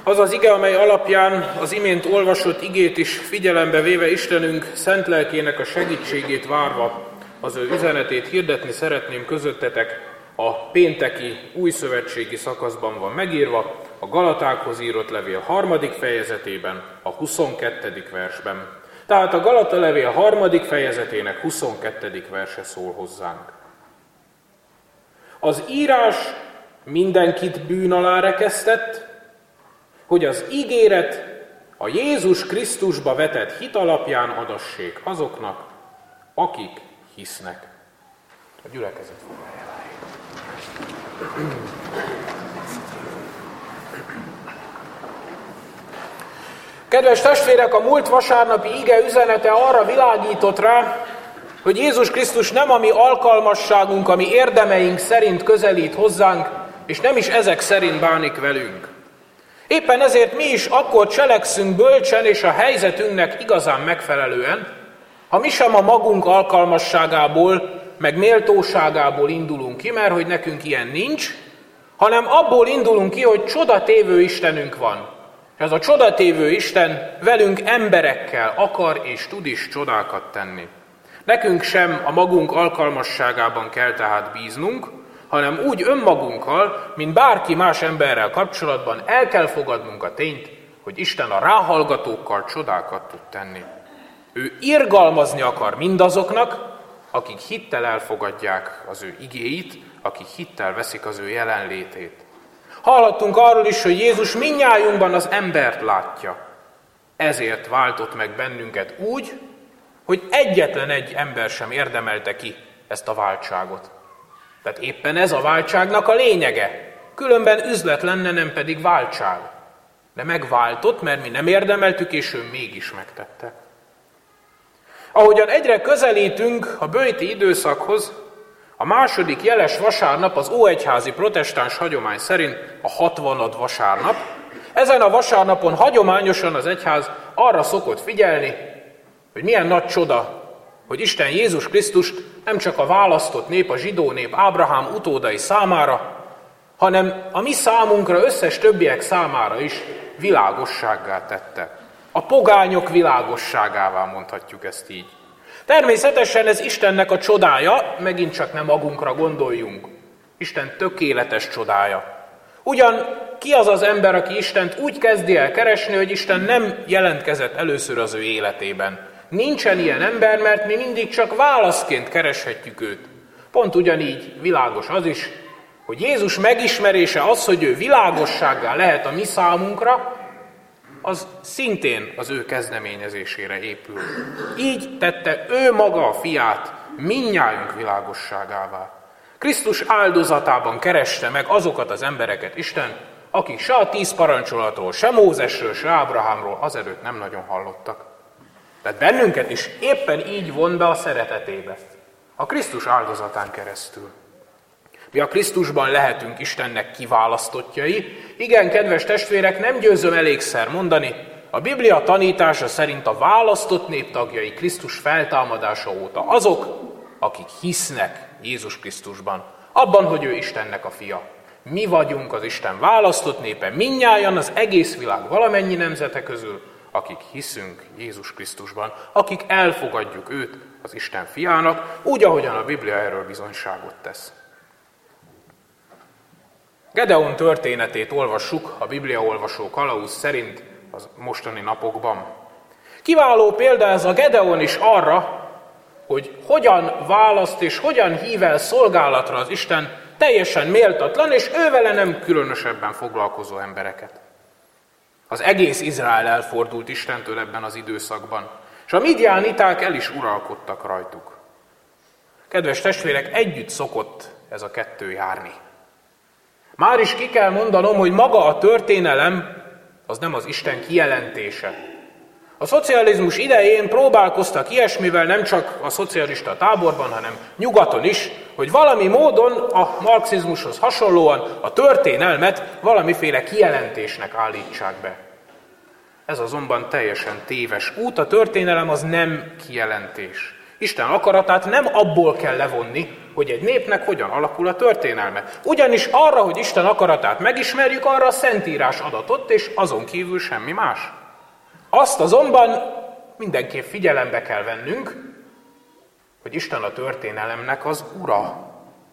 Az az ige, amely alapján az imént olvasott igét is figyelembe véve Istenünk szent lelkének a segítségét várva az ő üzenetét hirdetni szeretném közöttetek, a pénteki újszövetségi szakaszban van megírva, a Galatákhoz írott levél 3. fejezetében, a 22. versben. Tehát a Galata levél 3. fejezetének 22. verse szól hozzánk. Az írás mindenkit bűn alá rekesztett, hogy az ígéret a Jézus Krisztusba vetett hit alapján adassék azoknak, akik hisznek. A gyülekezet foglalja el. Kedves testvérek, a múlt vasárnapi ige üzenete arra világított rá, hogy Jézus Krisztus nem a mi alkalmasságunk, a mi érdemeink szerint közelít hozzánk, és nem is ezek szerint bánik velünk. Éppen ezért mi is akkor cselekszünk bölcsen és a helyzetünknek igazán megfelelően, ha mi sem a magunk alkalmasságából, meg méltóságából indulunk ki, mert hogy nekünk ilyen nincs, hanem abból indulunk ki, hogy csodatévő Istenünk van. És ez a csodatévő Isten velünk emberekkel akar és tud is csodákat tenni. Nekünk sem a magunk alkalmasságában kell tehát bíznunk, hanem úgy önmagunkkal, mint bárki más emberrel kapcsolatban el kell fogadnunk a tényt, hogy Isten a ráhallgatókkal csodákat tud tenni. Ő irgalmazni akar mindazoknak, akik hittel elfogadják az ő igéit, akik hittel veszik az ő jelenlétét. Hallhattunk arról is, hogy Jézus mindnyájunkban az embert látja. Ezért váltott meg bennünket úgy, hogy egyetlen egy ember sem érdemelte ki ezt a váltságot. Tehát éppen ez a váltságnak a lényege. Különben üzlet lenne, nem pedig váltság. De megváltott, mert mi nem érdemeltük, és ő mégis megtette. Ahogyan egyre közelítünk a böjti időszakhoz, a második jeles vasárnap az óegyházi protestáns hagyomány szerint a 60. vasárnap. Ezen a vasárnapon hagyományosan az egyház arra szokott figyelni, hogy milyen nagy csoda, hogy Isten Jézus Krisztust nem csak a választott nép, a zsidó nép, Ábrahám utódai számára, hanem a mi számunkra, összes többiek számára is világossággá tette. A pogányok világosságává mondhatjuk ezt így. Természetesen ez Istennek a csodája, megint csak nem magunkra gondoljunk. Isten tökéletes csodája. Ugyan ki az az ember, aki Istent úgy kezdi el keresni, hogy Isten nem jelentkezett először az ő életében. Nincsen ilyen ember, mert mi mindig csak válaszként kereshetjük őt. Pont ugyanígy világos az is, hogy Jézus megismerése az, hogy ő világossággá lehet a mi számunkra, az szintén az ő kezdeményezésére épül. Így tette ő maga a fiát mindnyájunk világosságává. Krisztus áldozatában kereste meg azokat az embereket Isten, akik se a 10 parancsolatról, se Mózesről, se Ábrahámról azelőtt nem nagyon hallottak. Tehát bennünket is éppen így von be a szeretetébe, a Krisztus áldozatán keresztül. Mi a Krisztusban lehetünk Istennek kiválasztottjai. Igen, kedves testvérek, nem győzöm elégszer mondani, a Biblia tanítása szerint a választott nép tagjai Krisztus feltámadása óta azok, akik hisznek Jézus Krisztusban, abban, hogy ő Istennek a fia. Mi vagyunk az Isten választott népe, mindnyájan az egész világ valamennyi nemzete közül, akik hiszünk Jézus Krisztusban, akik elfogadjuk őt az Isten fiának, úgy, ahogyan a Biblia erről bizonyságot tesz. Gedeon történetét olvassuk a bibliaolvasó kalauz szerint az mostani napokban. Kiváló példa ez a Gedeon is arra, hogy hogyan választ és hogyan hív el szolgálatra az Isten teljesen méltatlan és ővele nem különösebben foglalkozó embereket. Az egész Izrael elfordult Istentől ebben az időszakban, és a midiániták el is uralkodtak rajtuk. Kedves testvérek, együtt szokott ez a kettő járni. Már is ki kell mondanom, hogy maga a történelem az nem az Isten kijelentése. A szocializmus idején próbálkoztak ilyesmivel nem csak a szocialista táborban, hanem nyugaton is, hogy valami módon a marxizmushoz hasonlóan a történelmet valamiféle kijelentésnek állítsák be. Ez azonban teljesen téves út, a történelem az nem kijelentés. Isten akaratát nem abból kell levonni, hogy egy népnek hogyan alakul a történelme. Ugyanis arra, hogy Isten akaratát megismerjük, arra a Szentírás adatott, és azon kívül semmi más. Azt azonban mindenképp figyelembe kell vennünk, hogy Isten a történelemnek az ura.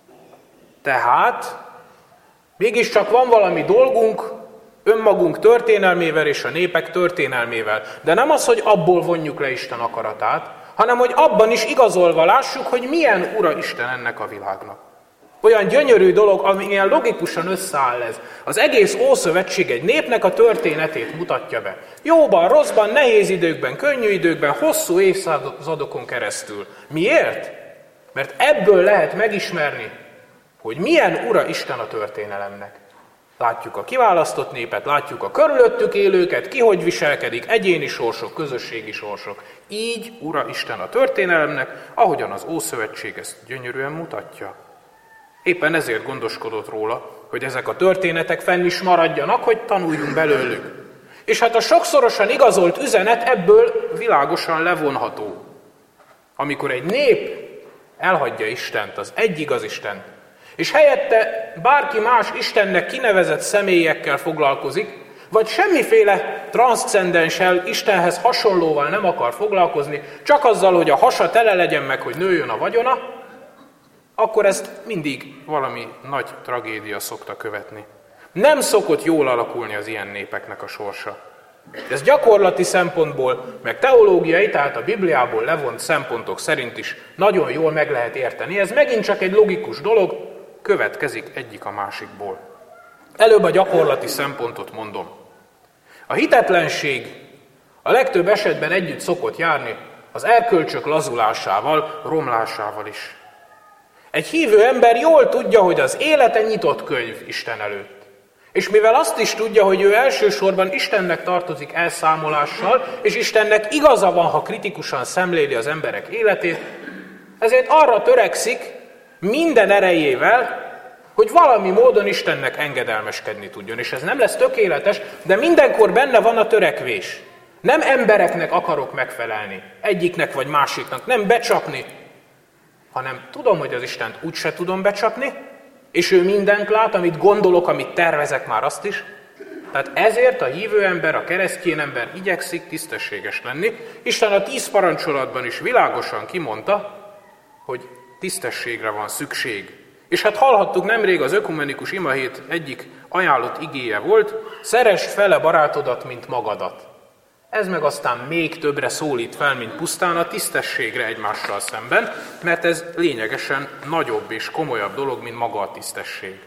Tehát mégiscsak van valami dolgunk önmagunk történelmével és a népek történelmével. De nem az, hogy abból vonjuk le Isten akaratát, hanem hogy abban is igazolva lássuk, hogy milyen ura Isten ennek a világnak. Olyan gyönyörű dolog, amilyen logikusan összeáll ez. Az egész Ószövetség egy népnek a történetét mutatja be. Jóban, rosszban, nehéz időkben, könnyű időkben, hosszú évszázadokon keresztül. Miért? Mert ebből lehet megismerni, hogy milyen ura Isten a történelemnek. Látjuk a kiválasztott népet, látjuk a körülöttük élőket, ki hogy viselkedik, egyéni sorsok, közösségi sorsok. Így ura Isten a történelemnek, ahogyan az Ószövetség ezt gyönyörűen mutatja. Éppen ezért gondoskodott róla, hogy ezek a történetek fenn is maradjanak, hogy tanuljunk belőlük. És hát a sokszorosan igazolt üzenet ebből világosan levonható. Amikor egy nép elhagyja Istent, az egy igaz Istent, és helyette bárki más Istennek kinevezett személyekkel foglalkozik, vagy semmiféle transzcendenssel, Istenhez hasonlóval nem akar foglalkozni, csak azzal, hogy a hasa tele legyen meg, hogy nőjön a vagyona, akkor ezt mindig valami nagy tragédia szokta követni. Nem szokott jól alakulni az ilyen népeknek a sorsa. Ez gyakorlati szempontból, meg teológiai, tehát a Bibliából levont szempontok szerint is nagyon jól meg lehet érteni. Ez megint csak egy logikus dolog, következik egyik a másikból. Előbb a gyakorlati szempontot mondom. A hitetlenség a legtöbb esetben együtt szokott járni az erkölcsök lazulásával, romlásával is. Egy hívő ember jól tudja, hogy az élete nyitott könyv Isten előtt. És mivel azt is tudja, hogy ő elsősorban Istennek tartozik elszámolással, és Istennek igaza van, ha kritikusan szemléli az emberek életét, ezért arra törekszik minden erejével, hogy valami módon Istennek engedelmeskedni tudjon. És ez nem lesz tökéletes, de mindenkor benne van a törekvés. Nem embereknek akarok megfelelni, egyiknek vagy másiknak, nem becsapni, hanem tudom, hogy az Istent úgyse tudom becsapni, és ő mindent lát, amit gondolok, amit tervezek, már azt is. Tehát ezért a hívő ember, a keresztény ember igyekszik tisztességes lenni. Isten a 10 parancsolatban is világosan kimondta, hogy tisztességre van szükség. És hát hallhattuk nemrég, az ökumenikus imahét egyik ajánlott igéje volt, szeresd fele barátodat, mint magadat. Ez meg aztán még többre szólít fel, mint pusztán a tisztességre egymással szemben, mert ez lényegesen nagyobb és komolyabb dolog, mint maga a tisztesség.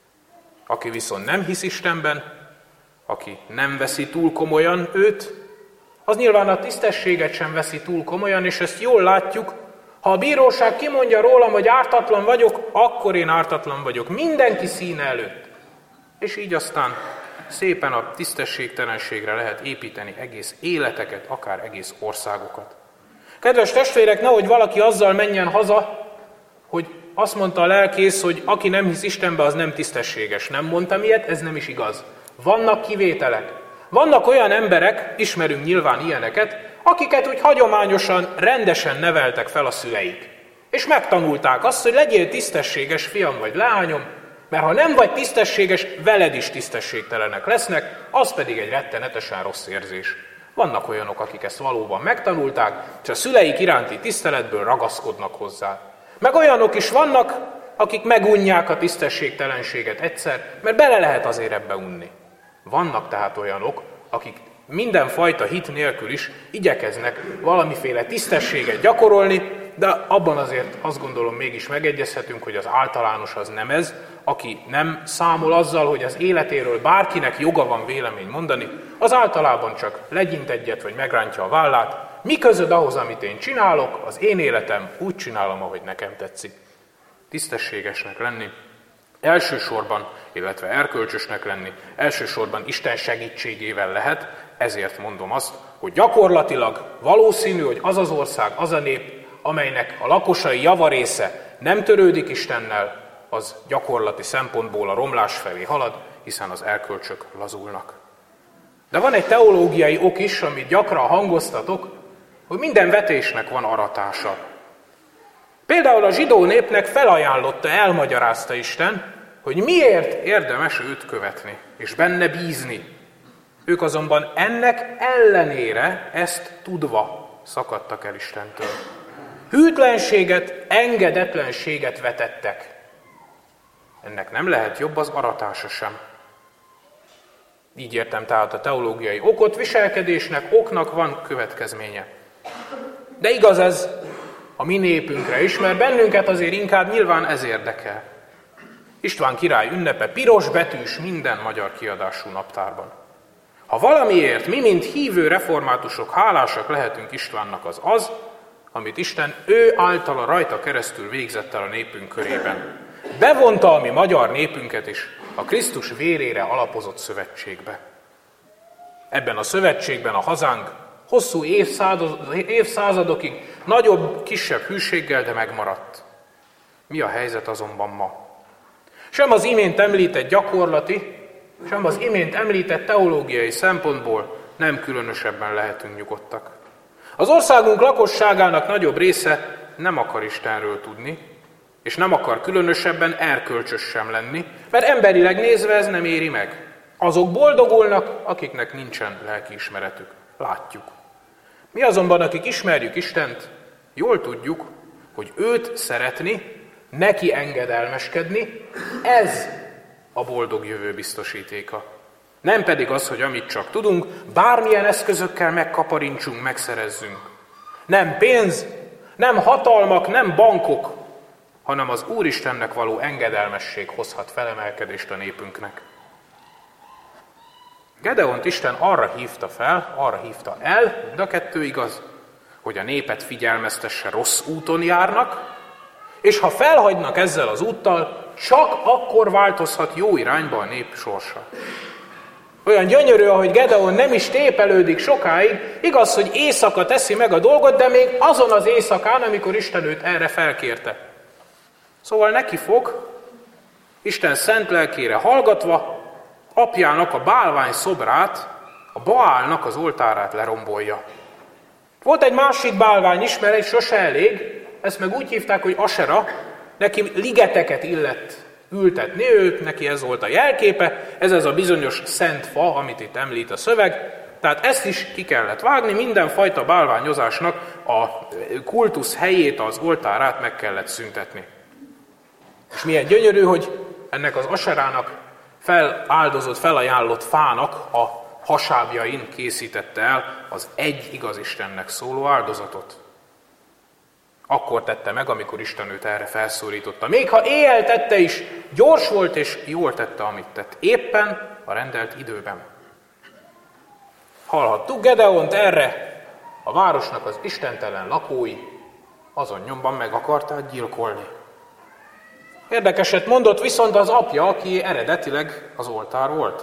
Aki viszont nem hisz Istenben, aki nem veszi túl komolyan őt, az nyilván a tisztességet sem veszi túl komolyan, és ezt jól látjuk. Ha a bíróság kimondja rólam, hogy ártatlan vagyok, akkor én ártatlan vagyok, mindenki színe előtt. És így aztán szépen a tisztességtelenségre lehet építeni egész életeket, akár egész országokat. Kedves testvérek, nehogy valaki azzal menjen haza, hogy azt mondta a lelkész, hogy aki nem hisz Istenbe, az nem tisztességes. Nem mondtam ilyet, ez nem is igaz. Vannak kivételek. Vannak olyan emberek, ismerünk nyilván ilyeneket, akiket úgy hagyományosan, rendesen neveltek fel a szüleik. És megtanulták azt, hogy legyél tisztességes, fiam vagy leányom, mert ha nem vagy tisztességes, veled is tisztességtelenek lesznek, az pedig egy rettenetesen rossz érzés. Vannak olyanok, akik ezt valóban megtanulták, és a szüleik iránti tiszteletből ragaszkodnak hozzá. Meg olyanok is vannak, akik megunják a tisztességtelenséget egyszer, mert bele lehet azért ebbe unni. Vannak tehát olyanok, akik mindenfajta hit nélkül is igyekeznek valamiféle tisztességet gyakorolni, de abban azért azt gondolom mégis megegyezhetünk, hogy az általános az nem ez, aki nem számol azzal, hogy az életéről bárkinek joga van vélemény mondani, az általában csak legyint egyet, vagy megrántja a vállát. Mi közöd ahhoz, amit én csinálok, az én életem, úgy csinálom, ahogy nekem tetszik. Tisztességesnek lenni, elsősorban, illetve erkölcsösnek lenni, elsősorban Isten segítségével lehet, ezért mondom azt, hogy gyakorlatilag valószínű, hogy az az ország, az a nép, amelynek a lakosai javarésze nem törődik Istennel, az gyakorlati szempontból a romlás felé halad, hiszen az erkölcsök lazulnak. De van egy teológiai ok is, amit gyakran hangoztatok, hogy minden vetésnek van aratása. Például a zsidó népnek felajánlotta, elmagyarázta Isten, hogy miért érdemes őt követni, és benne bízni. Ők azonban ennek ellenére ezt tudva szakadtak el Istentől. Hűtlenséget, engedetlenséget vetettek. Ennek nem lehet jobb az aratása sem. Így értem tehát a teológiai okot, viselkedésnek, oknak van következménye. De igaz ez a mi népünkre is, mert bennünket azért inkább nyilván ez érdekel. István király ünnepe piros betűs minden magyar kiadású naptárban. Ha valamiért mi, mint hívő reformátusok hálásak lehetünk Istvánnak, az az, amit Isten ő általa rajta keresztül végzett el a népünk körében. Bevonta a mi magyar népünket is a Krisztus vérére alapozott szövetségbe. Ebben a szövetségben a hazánk hosszú évszázadokig nagyobb, kisebb hűséggel, de megmaradt. Mi a helyzet azonban ma? Sem az imént említett gyakorlati, sem az imént említett teológiai szempontból nem különösebben lehetünk nyugodtak. Az országunk lakosságának nagyobb része nem akar Istenről tudni, és nem akar különösebben erkölcsös sem lenni, mert emberileg nézve ez nem éri meg. Azok boldogulnak, akiknek nincsen lelkiismeretük. Látjuk. Mi azonban, akik ismerjük Istent, jól tudjuk, hogy őt szeretni, neki engedelmeskedni, ez a boldog jövő biztosítéka. Nem pedig az, hogy amit csak tudunk, bármilyen eszközökkel megkaparintsunk, megszerezzünk. Nem pénz, nem hatalmak, nem bankok, hanem az Úristennek való engedelmesség hozhat felemelkedést a népünknek. Gedeont Isten arra hívta el, de a kettő igaz, hogy a népet figyelmeztesse, rossz úton járnak, és ha felhagynak ezzel az úttal, csak akkor változhat jó irányba a nép sorsa. Olyan gyönyörű, ahogy Gedeon nem is tépelődik sokáig, igaz, hogy éjszaka teszi meg a dolgot, de még azon az éjszakán, amikor Isten őt erre felkérte. Szóval neki fog, Isten szent lelkére hallgatva, apjának a bálvány szobrát, a Baálnak az oltárát lerombolja. Volt egy másik bálvány is, mert egy sose elég, ezt meg úgy hívták, hogy Asera, neki ligeteket illett ültetni őt, neki ez volt a jelképe, ez az a bizonyos szent fa, amit itt említ a szöveg, tehát ezt is ki kellett vágni, mindenfajta bálványozásnak a kultusz helyét, az oltárát meg kellett szüntetni. És milyen gyönyörű, hogy ennek az Aserának felajánlott fának a hasábjain készítette el az egy igaz Istennek szóló áldozatot. Akkor tette meg, amikor Isten őt erre felszólította. Még ha éjjel tette is, gyors volt és jól tette, amit tett. Éppen a rendelt időben. Hallhattuk Gedeont erre, a városnak az istentelen lakói azon nyomban meg akarták gyilkolni. Érdekeset mondott viszont az apja, aki eredetileg az oltár volt.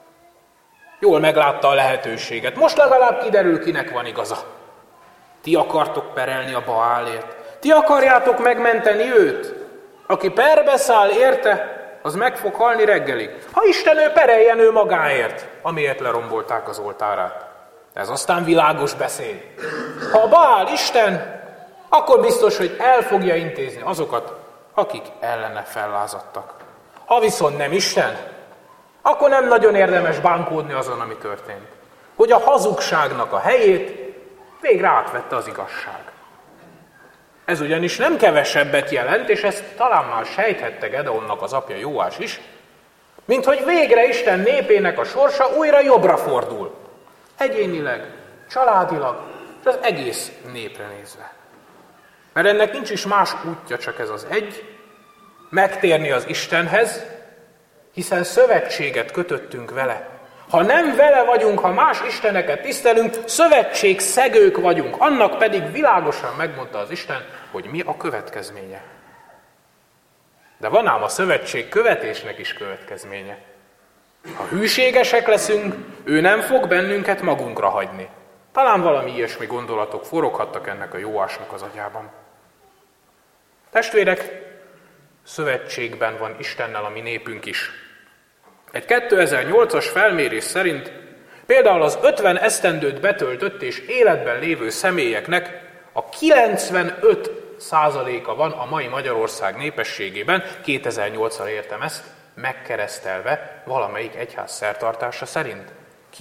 Jól meglátta a lehetőséget. Most legalább kiderül, kinek van igaza. Ti akartok perelni a Baálért. Ti akarjátok megmenteni őt. Aki perbe száll érte, az meg fog halni reggelig. Ha Isten ő pereljen ő magáért, amiért lerombolták az oltárát. Ez aztán világos beszéd. Ha a Baál Isten, akkor biztos, hogy el fogja intézni azokat, akik ellene fellázadtak. Ha viszont nem Isten, akkor nem nagyon érdemes bánkódni azon, ami történt. Hogy a hazugságnak a helyét végre átvette az igazság. Ez ugyanis nem kevesebbet jelent, és ezt talán már sejthette Gedeonnak az apja Jóás is, mint hogy végre Isten népének a sorsa újra jobbra fordul. Egyénileg, családilag, és az egész népre nézve. Mert ennek nincs is más útja, csak ez az egy, megtérni az Istenhez, hiszen szövetséget kötöttünk vele. Ha nem vele vagyunk, ha más isteneket tisztelünk, szövetségszegők vagyunk. Annak pedig világosan megmondta az Isten, hogy mi a következménye. De van ám a szövetség követésnek is következménye. Ha hűségesek leszünk, ő nem fog bennünket magunkra hagyni. Talán valami ilyesmi gondolatok foroghattak ennek a Jóásnak az agyában. Testvérek, szövetségben van Istennel a mi népünk is. Egy 2008-as felmérés szerint például az 50 esztendőt betöltött és életben lévő személyeknek a 95 5%-a van a mai Magyarország népességében, 2008-ra értem ezt, megkeresztelve valamelyik egyház szertartása szerint.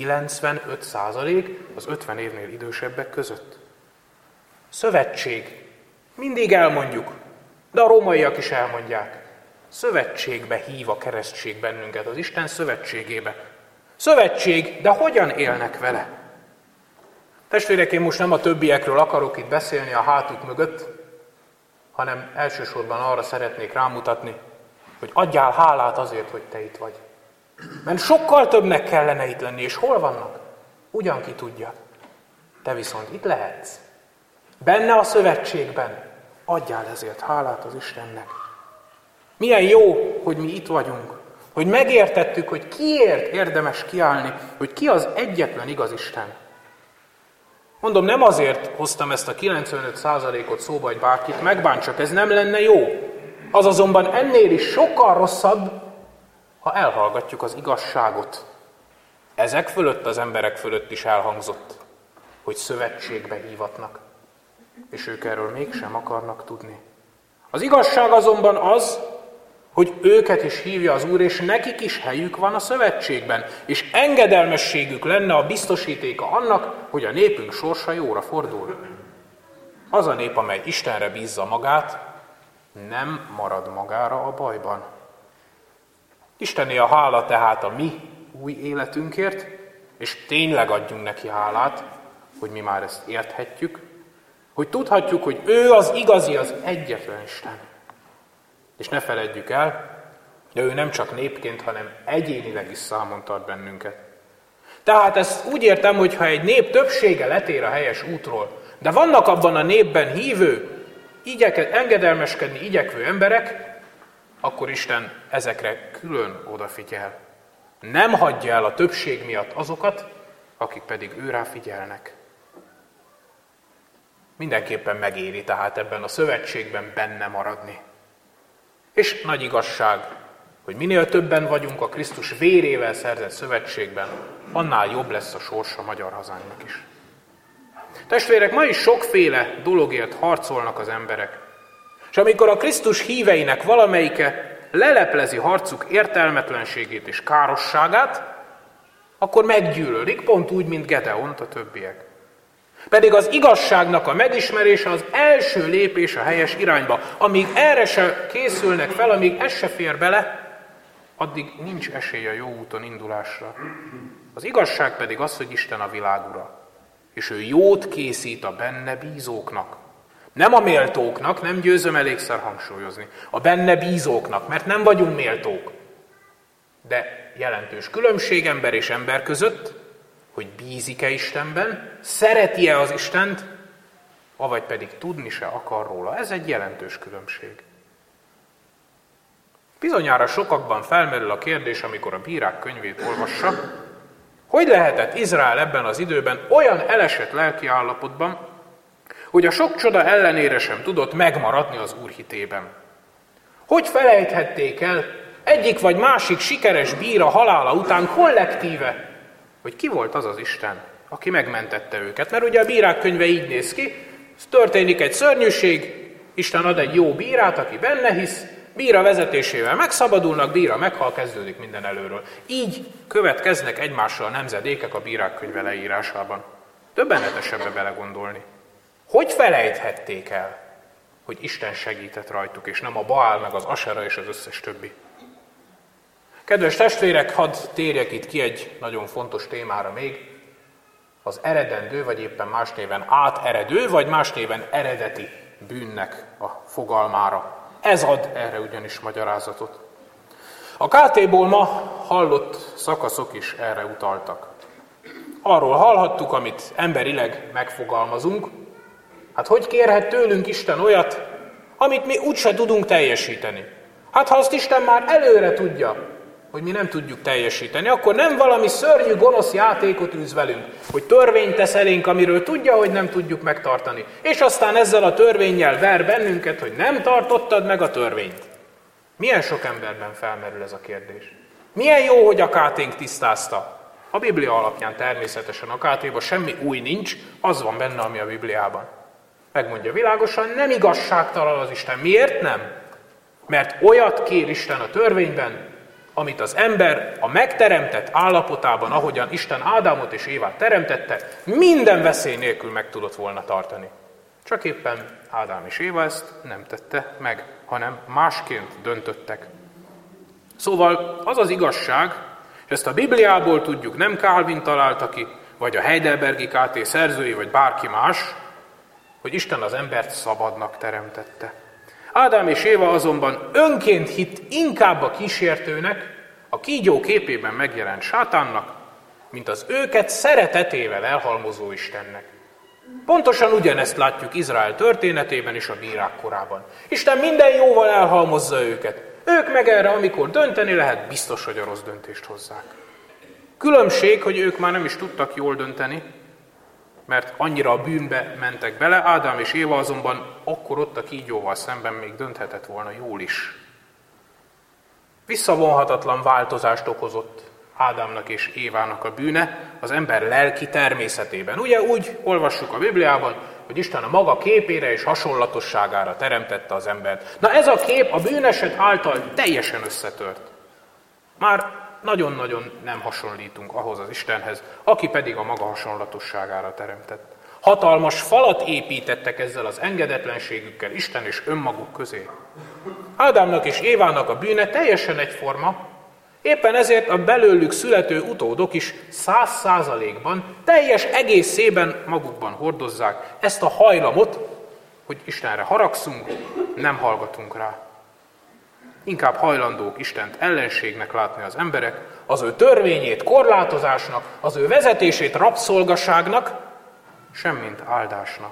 95% az 50 évnél idősebbek között. Szövetség. Mindig elmondjuk, de a rómaiak is elmondják. Szövetségbe hív a keresztség bennünket, az Isten szövetségébe. Szövetség, de hogyan élnek vele? Testvérek, én most nem a többiekről akarok itt beszélni a hátuk mögött, hanem elsősorban arra szeretnék rámutatni, hogy adjál hálát azért, hogy te itt vagy. Mert sokkal többnek kellene itt lenni, és hol vannak? Ugyan ki tudja. Te viszont itt lehetsz. Benne a szövetségben. Adjál ezért hálát az Istennek. Milyen jó, hogy mi itt vagyunk. Hogy megértettük, hogy kiért érdemes kiállni, hogy ki az egyetlen igaz Isten. Mondom, nem azért hoztam ezt a 95%-ot szóba, hogy bárkit megbántsak, ez nem lenne jó. Az azonban ennél is sokkal rosszabb, ha elhallgatjuk az igazságot. Ezek fölött, az emberek fölött is elhangzott, hogy szövetségbe hívatnak, és ők erről mégsem akarnak tudni. Az igazság azonban az, hogy őket is hívja az Úr, és nekik is helyük van a szövetségben, és engedelmességük lenne a biztosítéka annak, hogy a népünk sorsa jóra fordul. Az a nép, amely Istenre bízza magát, nem marad magára a bajban. Istené a hála tehát a mi új életünkért, és tényleg adjunk neki hálát, hogy mi már ezt érthetjük, hogy tudhatjuk, hogy ő az igazi, az egyetlen Isten. És ne feledjük el, de ő nem csak népként, hanem egyénileg is számon tart bennünket. Tehát ezt úgy értem, hogy ha egy nép többsége letér a helyes útról, de vannak abban a népben hívő, engedelmeskedni igyekvő emberek, akkor Isten ezekre külön odafigyel. Nem hagyja el a többség miatt azokat, akik pedig őrá figyelnek. Mindenképpen megéri tehát ebben a szövetségben benne maradni. És nagy igazság, hogy minél többen vagyunk a Krisztus vérével szerzett szövetségben, annál jobb lesz a sorsa magyar hazánknak is. Testvérek, ma is sokféle dologért harcolnak az emberek. És amikor a Krisztus híveinek valamelyike leleplezi harcuk értelmetlenségét és károsságát, akkor meggyűlölik, pont úgy, mint Gedeont a többiek. Pedig az igazságnak a megismerése az első lépés a helyes irányba. Amíg erre se készülnek fel, amíg ez se fér bele, addig nincs esély a jó úton indulásra. Az igazság pedig az, hogy Isten a világ ura, és ő jót készít a benne bízóknak. Nem a méltóknak, nem győzöm elégszer hangsúlyozni. A benne bízóknak, mert nem vagyunk méltók. De jelentős különbség ember és ember között, hogy bízik-e Istenben, szereti-e az Istent, avagy pedig tudni se akar róla. Ez egy jelentős különbség. Bizonyára sokakban felmerül a kérdés, amikor a Bírák könyvét olvassa, hogy lehetett Izrael ebben az időben olyan elesett lelki állapotban, hogy a sok csoda ellenére sem tudott megmaradni az Úr hitében. Hogy felejthették el egyik vagy másik sikeres bíra halála után kollektíve, hogy ki volt az az Isten, aki megmentette őket. Mert ugye a Bírák könyve így néz ki, történik egy szörnyűség, Isten ad egy jó bírát, aki benne hisz, bíra vezetésével megszabadulnak, bíra meghal, kezdődik minden előről. Így következnek egymással a nemzedékek a Bírák könyve leírásában. Döbbenetes ebbe belegondolni. Hogy felejthették el, hogy Isten segített rajtuk, és nem a Baál, meg az Asera és az összes többi? Kedves testvérek, hadd térjek itt ki egy nagyon fontos témára még, az eredendő, vagy éppen más néven áteredő, vagy más néven eredeti bűnnek a fogalmára. Ez ad erre ugyanis magyarázatot. A KT-ból ma hallott szakaszok is erre utaltak. Arról hallhattuk, amit emberileg megfogalmazunk, hát hogy kérhet tőlünk Isten olyat, amit mi úgyse tudunk teljesíteni? Hát ha azt Isten már előre tudja, hogy mi nem tudjuk teljesíteni, akkor nem valami szörnyű, gonosz játékot űz velünk, hogy törvényt tesz elénk, amiről tudja, hogy nem tudjuk megtartani. És aztán ezzel a törvénnyel ver bennünket, hogy nem tartottad meg a törvényt. Milyen sok emberben felmerül ez a kérdés? Milyen jó, hogy a KT-nk tisztázta. A Biblia alapján természetesen a KT-ban semmi új nincs, az van benne, ami a Bibliában. Megmondja világosan, nem igazságtalan az Isten. Miért nem? Mert olyat kér Isten a törvényben, amit az ember a megteremtett állapotában, ahogyan Isten Ádámot és Évát teremtette, minden veszély nélkül meg tudott volna tartani. Csak éppen Ádám és Éva ezt nem tette meg, hanem másként döntöttek. Szóval az az igazság, és ezt a Bibliából tudjuk, nem Calvin találta ki, vagy a Heidelbergi KT szerzői, vagy bárki más, hogy Isten az embert szabadnak teremtette. Ádám és Éva azonban önként hitt inkább a kísértőnek, a kígyó képében megjelent sátánnak, mint az őket szeretetével elhalmozó Istennek. Pontosan ugyanezt látjuk Izrael történetében és a bírák korában. Isten minden jóval elhalmozza őket. Ők meg erre, amikor dönteni lehet, biztos, hogy a rossz döntést hozzák. Különbség, hogy ők már nem is tudtak jól dönteni, mert annyira a bűnbe mentek bele, Ádám és Éva azonban akkor ott a kígyóval szemben még dönthetett volna jól is. Visszavonhatatlan változást okozott Ádámnak és Évának a bűne az ember lelki természetében. Ugye úgy olvassuk a Bibliában, hogy Isten a maga képére és hasonlatosságára teremtette az embert. Na ez a kép a bűneset által teljesen összetört. Már nagyon-nagyon nem hasonlítunk ahhoz az Istenhez, aki pedig a maga hasonlatosságára teremtett. Hatalmas falat építettek ezzel az engedetlenségükkel Isten és önmaguk közé. Ádámnak és Évának a bűne teljesen egyforma, éppen ezért a belőlük születő utódok is 100%-ban, teljes egészében magukban hordozzák ezt a hajlamot, hogy Istenre haragszunk, nem hallgatunk rá. Inkább hajlandók Istent ellenségnek látni az emberek, az ő törvényét korlátozásnak, az ő vezetését rabszolgaságnak, semmint áldásnak.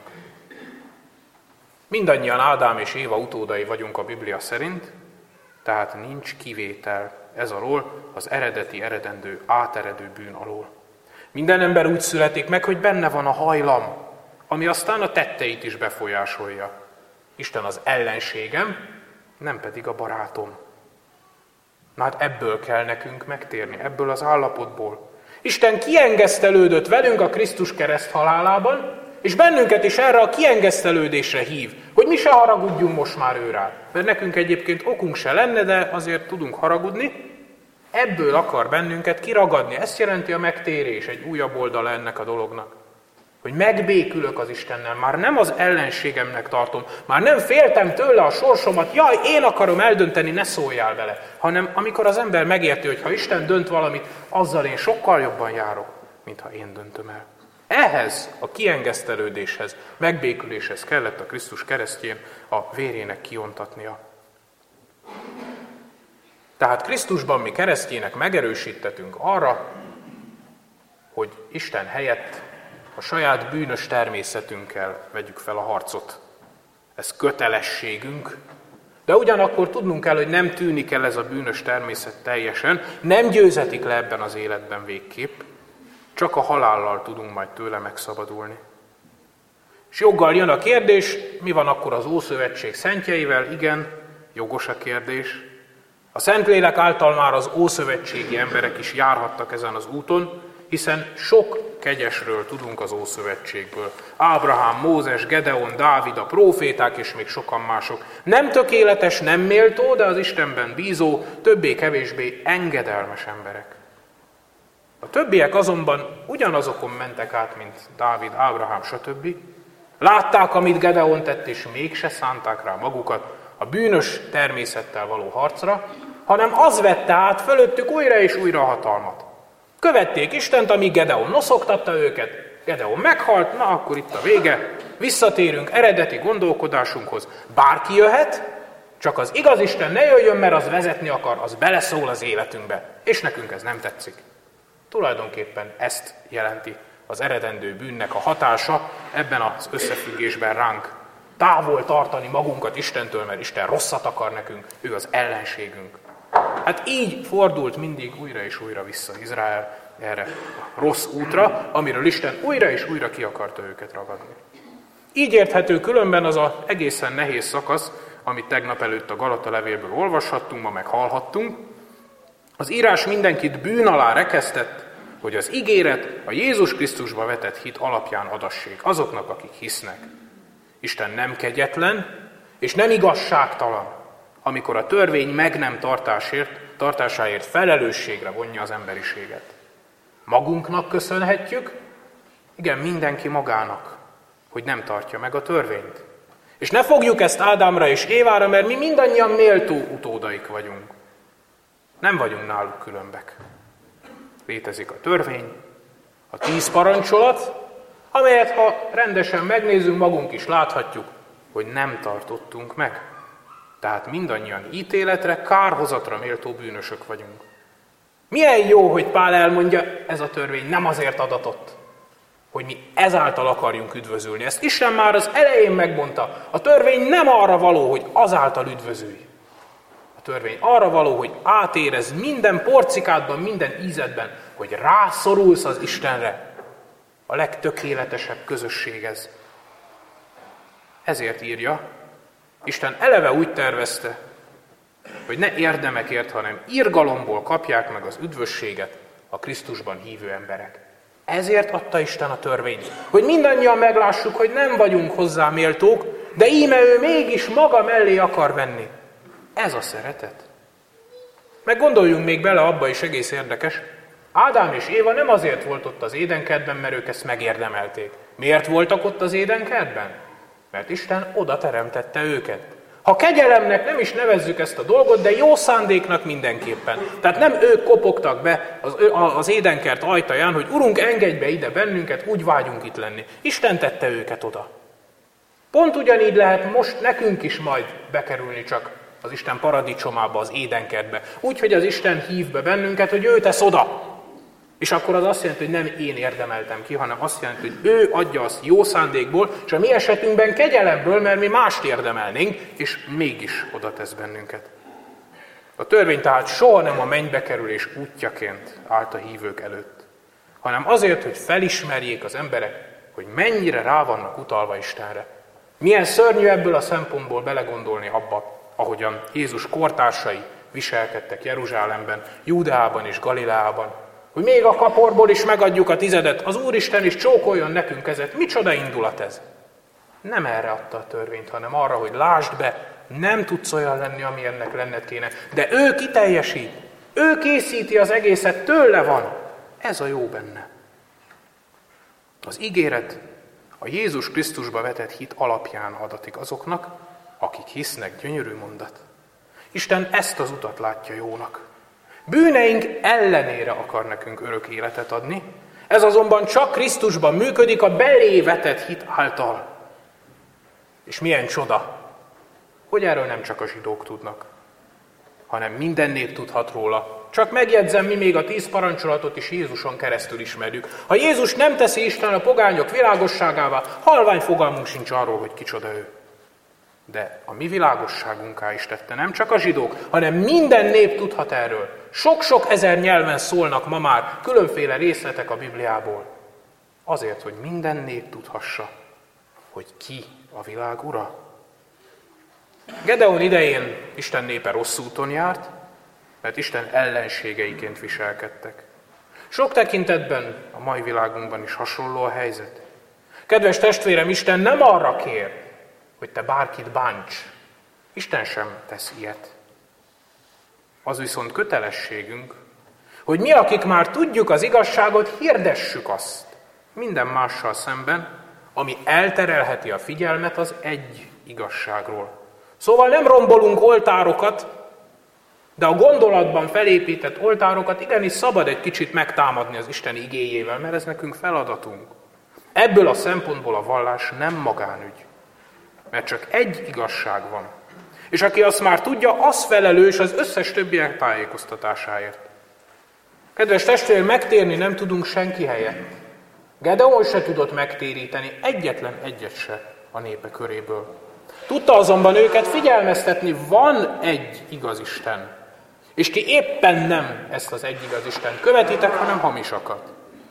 Mindannyian Ádám és Éva utódai vagyunk a Biblia szerint, tehát nincs kivétel ez alól, az eredendő, áteredő bűn alól. Minden ember úgy születik meg, hogy benne van a hajlam, ami aztán a tetteit is befolyásolja. Isten az ellenségem, nem pedig a barátom. Na hát ebből kell nekünk megtérni, ebből az állapotból. Isten kiengesztelődött velünk a Krisztus kereszt halálában, és bennünket is erre a kiengesztelődésre hív, hogy mi se haragudjunk most már ő rá. Mert nekünk egyébként okunk se lenne, de azért tudunk haragudni. Ebből akar bennünket kiragadni. Ezt jelenti a megtérés, egy újabb oldala ennek a dolognak. Hogy megbékülök az Istennel, már nem az ellenségemnek tartom, már nem féltem tőle a sorsomat, jaj, én akarom eldönteni, ne szóljál bele, hanem amikor az ember megérti, hogy ha Isten dönt valamit, azzal én sokkal jobban járok, mint ha én döntöm el. Ehhez a kiengesztelődéshez, megbéküléshez kellett a Krisztus keresztjén a vérének kiontatnia. Tehát Krisztusban mi keresztjének megerősítetünk arra, hogy Isten helyett a saját bűnös természetünkkel vegyük fel a harcot. Ez kötelességünk, de ugyanakkor tudnunk kell, hogy nem tűnik el ez a bűnös természet teljesen, nem győzhetik le ebben az életben végképp, csak a halállal tudunk majd tőle megszabadulni. És joggal jön a kérdés, mi van akkor az Ószövetség szentjeivel? Igen, jogos a kérdés. A Szentlélek által már az ószövetségi emberek is járhattak ezen az úton, hiszen sok kegyesről tudunk az Ószövetségből. Ábrahám, Mózes, Gedeon, Dávid, a próféták és még sokan mások. Nem tökéletes, nem méltó, de az Istenben bízó, többé-kevésbé engedelmes emberek. A többiek azonban ugyanazokon mentek át, mint Dávid, Ábrahám, stb. Látták, amit Gedeon tett, és mégse szánták rá magukat a bűnös természettel való harcra, hanem az vette át fölöttük újra és újra a hatalmat. Követték Istent, amíg Gedeon noszogtatta őket, Gedeon meghalt, na akkor itt a vége, visszatérünk eredeti gondolkodásunkhoz. Bárki jöhet, csak az igaz Isten ne jöjjön, mert az vezetni akar, az beleszól az életünkbe, és nekünk ez nem tetszik. Tulajdonképpen ezt jelenti az eredendő bűnnek a hatása ebben az összefüggésben ránk. Távol tartani magunkat Istentől, mert Isten rosszat akar nekünk, ő az ellenségünk. Hát így fordult mindig újra és újra vissza Izrael erre a rossz útra, amiről Isten újra és újra ki akarta őket ragadni. Így érthető különben az az egészen nehéz szakasz, amit tegnap előtt a Galata levélből olvashattunk, ma meg hallhattunk. Az írás mindenkit bűn alá rekesztett, hogy az ígéret a Jézus Krisztusba vetett hit alapján adassék azoknak, akik hisznek. Isten nem kegyetlen és nem igazságtalan, amikor a törvény meg nem tartásáért felelősségre vonja az emberiséget. Magunknak köszönhetjük, igen, mindenki magának, hogy nem tartja meg a törvényt. És ne fogjuk ezt Ádámra és Évára, mert mi mindannyian méltó utódaik vagyunk. Nem vagyunk náluk különbek. Létezik a törvény, a 10 parancsolat, amelyet ha rendesen megnézzünk, magunk is láthatjuk, hogy nem tartottunk meg. Tehát mindannyian ítéletre, kárhozatra méltó bűnösök vagyunk. Milyen jó, hogy Pál elmondja, ez a törvény nem azért adatott, hogy mi ezáltal akarjunk üdvözülni. Ezt Isten már az elején megmondta. A törvény nem arra való, hogy azáltal üdvözülj. A törvény arra való, hogy átérez minden porcikádban, minden ízedben, hogy rászorulsz az Istenre. A legtökéletesebb közösség ez. Ezért írja, Isten eleve úgy tervezte, hogy ne érdemekért, hanem irgalomból kapják meg az üdvösséget a Krisztusban hívő emberek. Ezért adta Isten a törvényt, hogy mindannyian meglássuk, hogy nem vagyunk hozzá méltók, de íme ő mégis maga mellé akar venni. Ez a szeretet. Meg gondoljunk még bele, abba is egész érdekes. Ádám és Éva nem azért volt ott az édenkertben, mert ők ezt megérdemelték. Miért voltak ott az édenkertben? Mert Isten oda teremtette őket. Ha kegyelemnek nem is nevezzük ezt a dolgot, de jó szándéknak mindenképpen. Tehát nem ők kopogtak be az édenkert ajtaján, hogy Urunk, engedj be ide bennünket, úgy vágyunk itt lenni. Isten tette őket oda. Pont ugyanígy lehet most nekünk is majd bekerülni csak az Isten paradicsomába, az édenkertbe. Úgy, hogy az Isten hív be bennünket, hogy ő tesz oda. És akkor az azt jelenti, hogy nem én érdemeltem ki, hanem azt jelenti, hogy ő adja azt jó szándékból, és a mi esetünkben kegyelemből, mert mi mást érdemelnénk, és mégis oda tesz bennünket. A törvény tehát soha nem a mennybe kerülés útjaként állt a hívők előtt, hanem azért, hogy felismerjék az emberek, hogy mennyire rá vannak utalva Istenre. Milyen szörnyű ebből a szempontból belegondolni abba, ahogyan Jézus kortársai viselkedtek Jeruzsálemben, Júdeában és Galileában, hogy még a kaporból is megadjuk a 10, az Úristen is csókoljon nekünk kezet. Micsoda indulat ez? Nem erre adta a törvényt, hanem arra, hogy lásd be, nem tudsz olyan lenni, ami ennek lenned kéne. De ő kiteljesít, ő készíti az egészet, tőle van. Ez a jó benne. Az ígéret a Jézus Krisztusba vetett hit alapján adatik azoknak, akik hisznek, gyönyörű mondat. Isten ezt az utat látja jónak. Bűneink ellenére akar nekünk örök életet adni, ez azonban csak Krisztusban működik a belé vetett hit által. És milyen csoda, hogy erről nem csak a zsidók tudnak, hanem minden nép tudhat róla. Csak megjegyzem, mi még a 10 parancsolatot is Jézuson keresztül ismerjük. Ha Jézus nem teszi Isten a pogányok világosságává, halvány fogalmunk sincs arról, hogy kicsoda ő. De a mi világosságunká is tette, nem csak a zsidók, hanem minden nép tudhat erről. Sok-sok ezer nyelven szólnak ma már különféle részletek a Bibliából. Azért, hogy minden nép tudhassa, hogy ki a világ ura. Gedeon idején Isten népe rossz úton járt, mert Isten ellenségeiként viselkedtek. Sok tekintetben a mai világunkban is hasonló a helyzet. Kedves testvérem, Isten nem arra kér, hogy te bárkit bánts. Isten sem tesz ilyet. Az viszont kötelességünk, hogy mi, akik már tudjuk az igazságot, hirdessük azt minden mással szemben, ami elterelheti a figyelmet az egy igazságról. Szóval nem rombolunk oltárokat, de a gondolatban felépített oltárokat igenis szabad egy kicsit megtámadni az Isten igéjével, mert ez nekünk feladatunk. Ebből a szempontból a vallás nem magánügy, mert csak egy igazság van. És aki azt már tudja, az felelős az összes többiek tájékoztatásáért. Kedves testvér, megtérni nem tudunk senki helyett. Gedeon se tudott megtéríteni egyetlen egyet se a népe köréből. Tudta azonban őket figyelmeztetni, van egy igaz Isten. És ti éppen nem ezt az egy igaz Istent követitek, hanem hamisakat.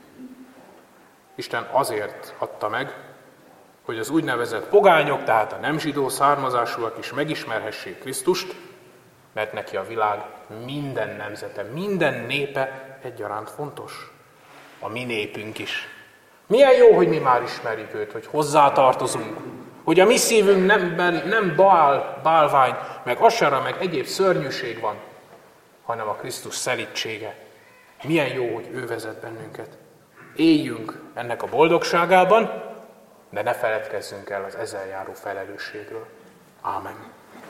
Isten azért adta meg, hogy az úgynevezett pogányok, tehát a nem zsidó származásúak is megismerhessék Krisztust, mert neki a világ minden nemzete, minden népe egyaránt fontos. A mi népünk is. Milyen jó, hogy mi már ismerjük őt, hogy hozzátartozunk, hogy a mi szívünkben nem bálvány, meg asara, meg egyéb szörnyűség van, hanem a Krisztus szelídsége. Milyen jó, hogy ő vezet bennünket. Éljünk ennek a boldogságában, de ne feledkezzünk el az ezzel járó felelősségről. Ámen.